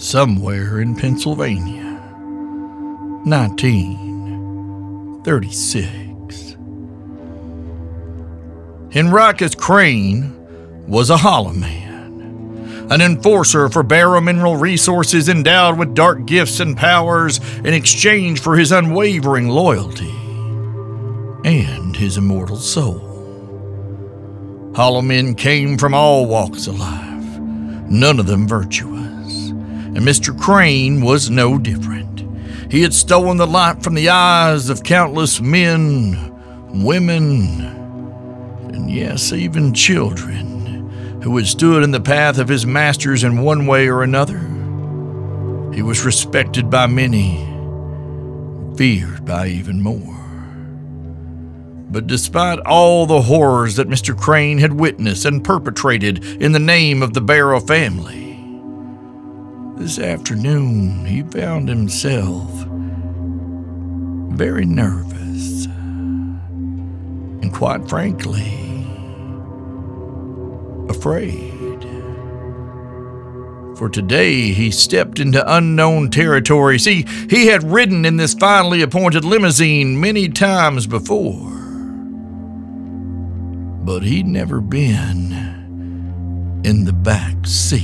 somewhere in Pennsylvania. 1936. Henricus Crane was a hollow man, an enforcer for Barrow Mineral Resources, endowed with dark gifts and powers in exchange for his unwavering loyalty and his immortal soul. Hollow men came from all walks of life, none of them virtuous, and Mr. Crane was no different. He had stolen the light from the eyes of countless men, women, and yes, even children who had stood in the path of his masters in one way or another. He was respected by many, feared by even more. But despite all the horrors that Mr. Crane had witnessed and perpetrated in the name of the Barrow family, this afternoon he found himself very nervous and, quite frankly, afraid. For today he stepped into unknown territory. See, he had ridden in this finely appointed limousine many times before, but he'd never been in the back seat.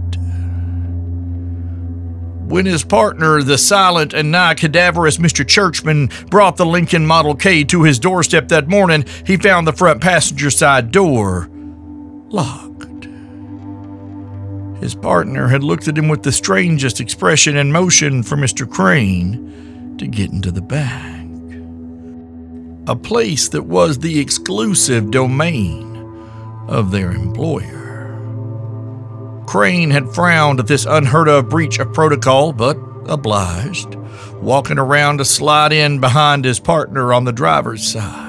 When his partner, the silent and nigh cadaverous Mr. Churchman, brought the Lincoln Model K to his doorstep that morning, he found the front passenger side door locked. His partner had looked at him with the strangest expression and motioned for Mr. Crane to get into the back, a place that was the exclusive domain of their employer. Crane had frowned at this unheard-of breach of protocol, but obliged, walking around to slide in behind his partner on the driver's side.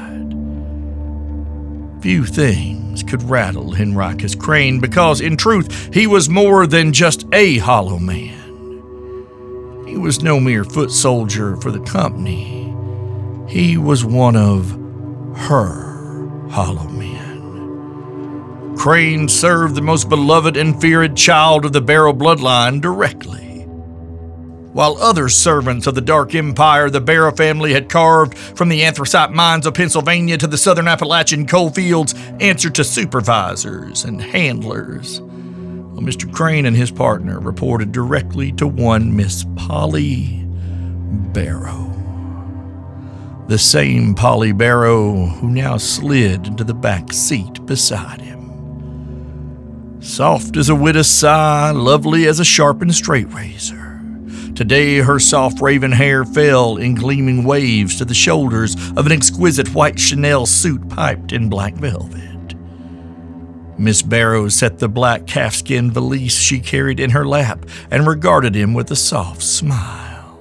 Few things could rattle Henricus Crane, because in truth he was more than just a hollow man. He was no mere foot soldier for the company. He was one of her hollow men. Crane served the most beloved and feared child of the Barrow bloodline directly. While other servants of the Dark Empire the Barrow family had carved from the anthracite mines of Pennsylvania to the southern Appalachian coal fields answered to supervisors and handlers, well, Mr. Crane and his partner reported directly to one Miss Polly Barrow. The same Polly Barrow who now slid into the back seat beside him. Soft as a widow's sigh, lovely as a sharpened straight razor. Today her soft raven hair fell in gleaming waves to the shoulders of an exquisite white Chanel suit piped in black velvet. Miss Barrow set the black calfskin valise she carried in her lap and regarded him with a soft smile.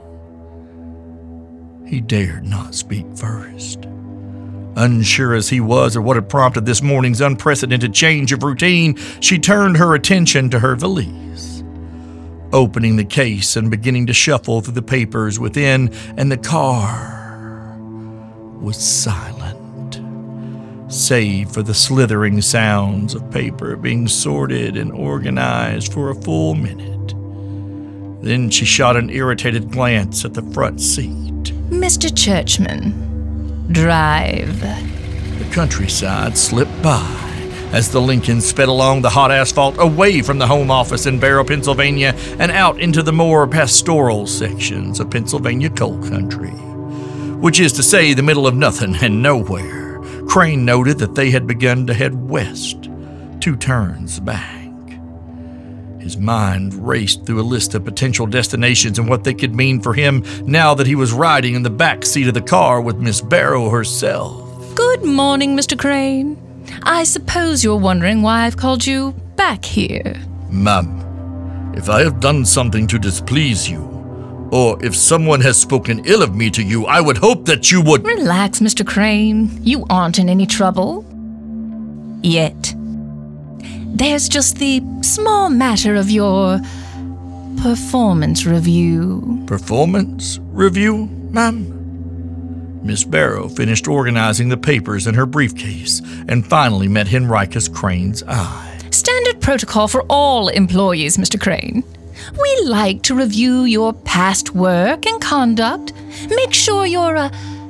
He dared not speak first. Unsure as he was of what had prompted this morning's unprecedented change of routine, she turned her attention to her valise, opening the case and beginning to shuffle through the papers within, and the car was silent, save for the slithering sounds of paper being sorted and organized for a full minute. Then she shot an irritated glance at the front seat. Mr. Churchman, drive. The countryside slipped by as the Lincoln sped along the hot asphalt away from the home office in Barrow, Pennsylvania, and out into the more pastoral sections of Pennsylvania coal country, which is to say the middle of nothing and nowhere. Crane noted that they had begun to head west, 2 turns back. His mind raced through a list of potential destinations and what they could mean for him now that he was riding in the back seat of the car with Miss Barrow herself. Good morning, Mr. Crane. I suppose you're wondering why I've called you back here. Ma'am, if I have done something to displease you, or if someone has spoken ill of me to you, I would hope that you would— Relax, Mr. Crane. You aren't in any trouble. Yet. There's just the small matter of your performance review. Performance review, ma'am? Miss Barrow finished organizing the papers in her briefcase and finally met Henricus Crane's eye. Standard protocol for all employees, Mr. Crane. We like to review your past work and conduct, make sure your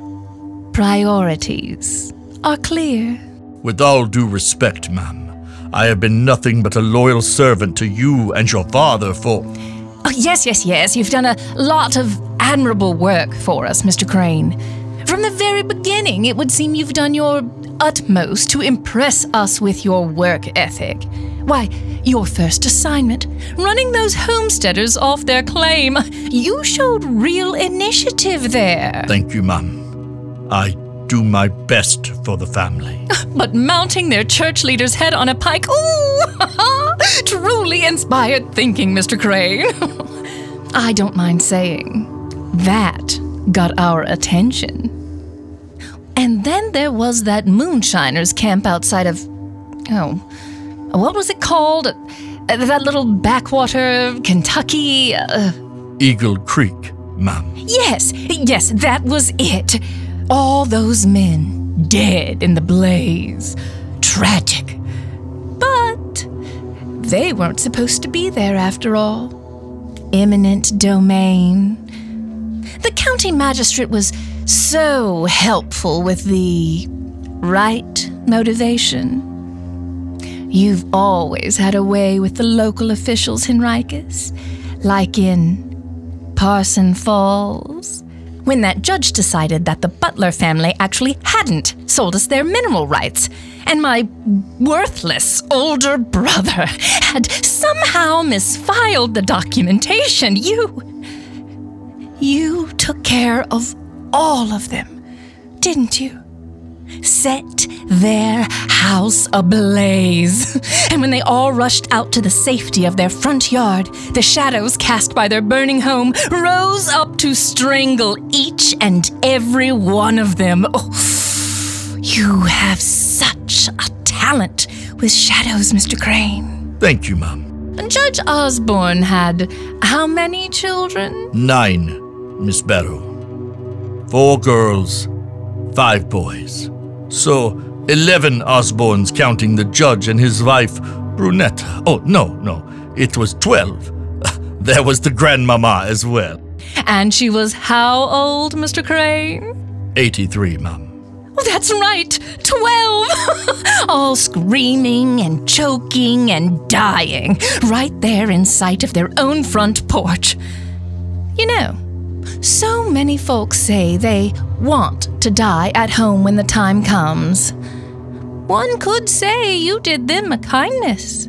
priorities are clear. With all due respect, ma'am, I have been nothing but a loyal servant to you and your father for... Oh, yes. You've done a lot of admirable work for us, Mr. Crane. From the very beginning, it would seem you've done your utmost to impress us with your work ethic. Why, your first assignment, running those homesteaders off their claim, you showed real initiative there. Thank you, ma'am. I do my best for the family. But mounting their church leader's head on a pike, ooh, truly inspired thinking, Mr. Crane. I don't mind saying, that got our attention. And then there was that moonshiners camp outside of, what was it called? That little backwater, Kentucky... Eagle Creek, ma'am. Yes, that was it. All those men dead in the blaze. Tragic. But they weren't supposed to be there after all. Eminent domain. The county magistrate was so helpful with the right motivation. You've always had a way with the local officials, Henricus, like in Parson Falls, when that judge decided that the Butler family actually hadn't sold us their mineral rights, and my worthless older brother had somehow misfiled the documentation. You took care of all of them, didn't you? Set their house ablaze. And when they all rushed out to the safety of their front yard, the shadows cast by their burning home rose up to strangle each and every one of them. Oh, you have such a talent with shadows, Mr. Crane. Thank you, Mom. Judge Osborne had how many children? 9, Miss Barrow. 4 girls, 5 boys. So, 11 Osbornes, counting the judge and his wife, Brunetta. Oh, no, it was 12. There was the grandmama as well. And she was how old, Mr. Crane? 83, Mom. Oh, that's right, 12! All screaming and choking and dying, right there in sight of their own front porch. You know, so many folks say they want to die at home when the time comes. One could say you did them a kindness.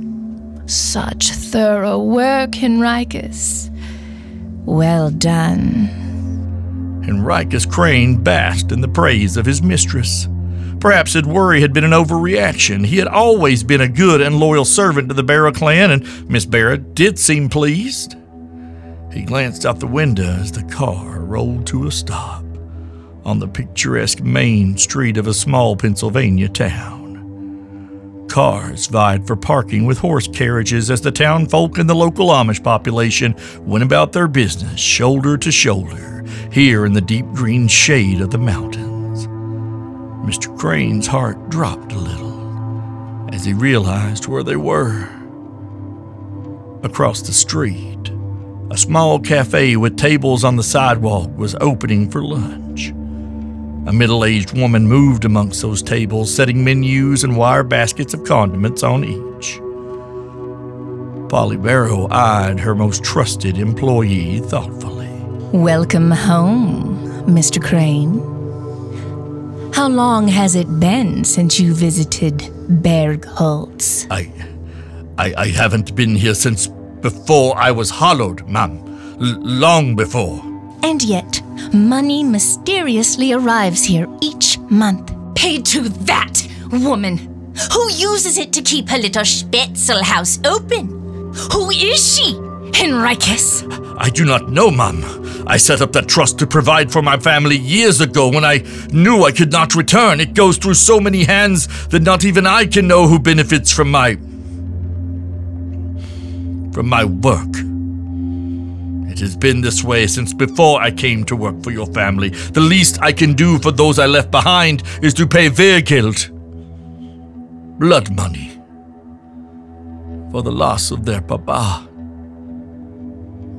Such thorough work, Henricus. Well done. Henricus Crane basked in the praise of his mistress. Perhaps his worry had been an overreaction. He had always been a good and loyal servant to the Barrow clan, and Miss Barrow did seem pleased. He glanced out the window as the car rolled to a stop on the picturesque main street of a small Pennsylvania town. Cars vied for parking with horse carriages as the town folk and the local Amish population went about their business shoulder to shoulder here in the deep green shade of the mountains. Mr. Crane's heart dropped a little as he realized where they were. Across the street, a small cafe with tables on the sidewalk was opening for lunch. A middle-aged woman moved amongst those tables, setting menus and wire baskets of condiments on each. Polly Barrow eyed her most trusted employee thoughtfully. Welcome home, Mr. Crane. How long has it been since you visited Bergholtz? I haven't been here since before I was hollowed, ma'am. Long before. And yet, money mysteriously arrives here each month. Paid to that woman who uses it to keep her little Spätzle house open. Who is she, Henricus? I do not know, ma'am. I set up that trust to provide for my family years ago when I knew I could not return. It goes through so many hands that not even I can know who benefits from my work. It has been this way since before I came to work for your family. The least I can do for those I left behind is to pay Wehrgeld, blood money, for the loss of their papa.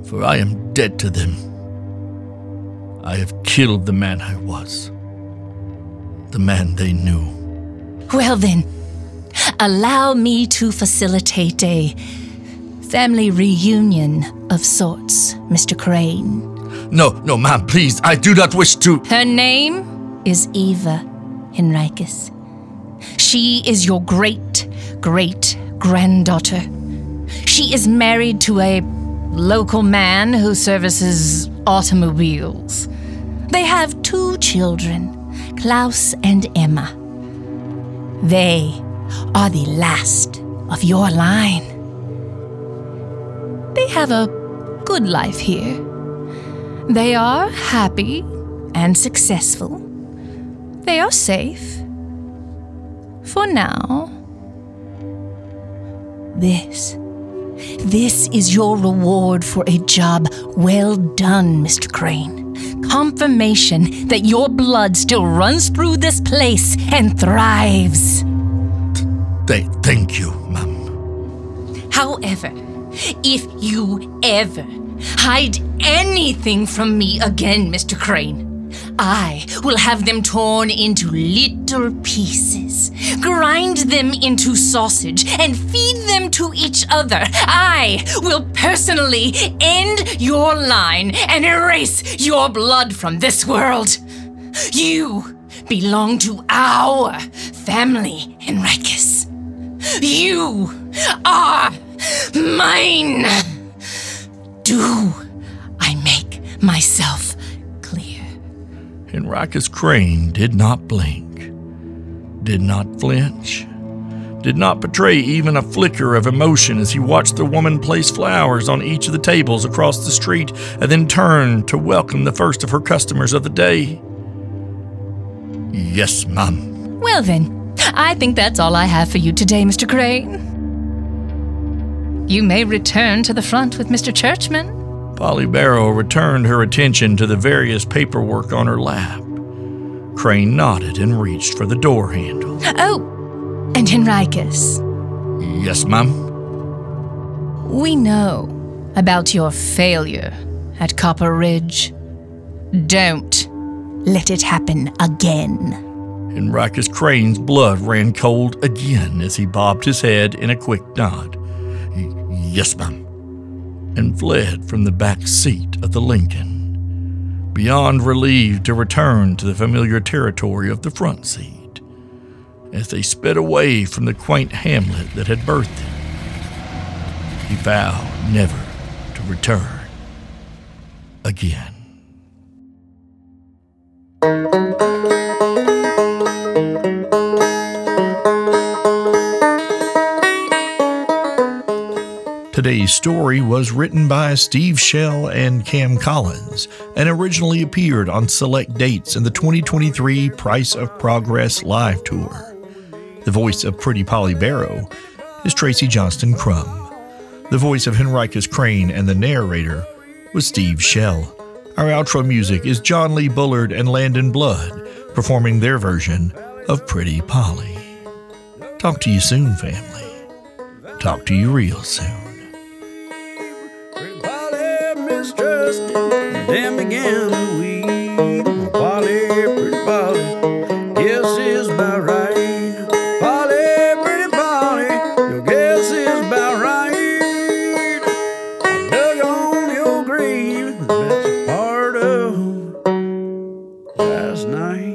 for I am dead to them. I have killed the man I was, the man they knew. Well then, allow me to facilitate a family reunion of sorts, Mr. Crane. No, ma'am, please, I do not wish to. Her name is Eva Henricus. She is your great-great-granddaughter. She is married to a local man who services automobiles. They have 2 children, Klaus and Emma. They are the last of your line. They have a good life here. They are happy and successful. They are safe. For now. This is your reward for a job well done, Mr. Crane. Confirmation that your blood still runs through this place and thrives. Thank you, ma'am. However, if you ever hide anything from me again, Mr. Crane, I will have them torn into little pieces, grind them into sausage, and feed them to each other. I will personally end your line and erase your blood from this world. You belong to our family, Henricus. You are mine. Do I make myself clear? Henricus Crane did not blink, did not flinch, did not betray even a flicker of emotion as he watched the woman place flowers on each of the tables across the street and then turned to welcome the first of her customers of the day. Yes, ma'am. Well then, I think that's all I have for you today, Mr. Crane. You may return to the front with Mr. Churchman. Polly Barrow returned her attention to the various paperwork on her lap. Crane nodded and reached for the door handle. Oh, and Henricus. Yes, ma'am? We know about your failure at Copper Ridge. Don't let it happen again. Henricus Crane's blood ran cold again as he bobbed his head in a quick nod. Yes, ma'am. And fled from the back seat of the Lincoln, beyond relieved to return to the familiar territory of the front seat. As they sped away from the quaint hamlet that had birthed him, he vowed never to return again. Today's story was written by Steve Shell and Cam Collins and originally appeared on select dates in the 2023 Price of Progress live tour. The voice of Pretty Polly Barrow is Tracy Johnston Crum. The voice of Henricus Crane and the narrator was Steve Shell. Our outro music is John Lee Bullard and Landon Blood performing their version of Pretty Polly. Talk to you soon, family. Talk to you real soon. Then began the weed. Polly, pretty Polly, guess is about right. Polly, pretty Polly, your guess is about right. I dug on your grave, that's a part of last night.